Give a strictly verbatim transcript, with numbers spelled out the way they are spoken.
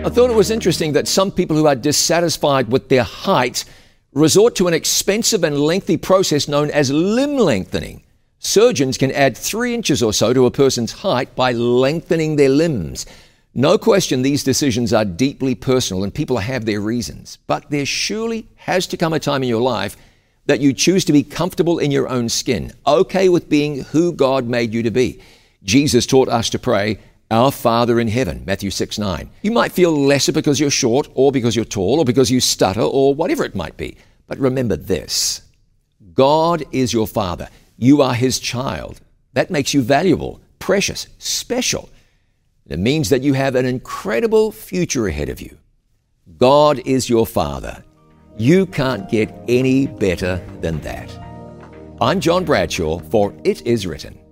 I thought it was interesting that some people who are dissatisfied with their height resort to an expensive and lengthy process known as limb lengthening. Surgeons can add three inches or so to a person's height by lengthening their limbs. No question these decisions are deeply personal and people have their reasons. But there surely has to come a time in your life that you choose to be comfortable in your own skin, okay with being who God made you to be. Jesus taught us to pray, "Our Father in heaven," Matthew six nine. You might feel lesser because you're short or because you're tall or because you stutter or whatever it might be. But remember this, God is your Father. You are His child. That makes you valuable, precious, special. It means that you have an incredible future ahead of you. God is your Father. You can't get any better than that. I'm John Bradshaw for It Is Written.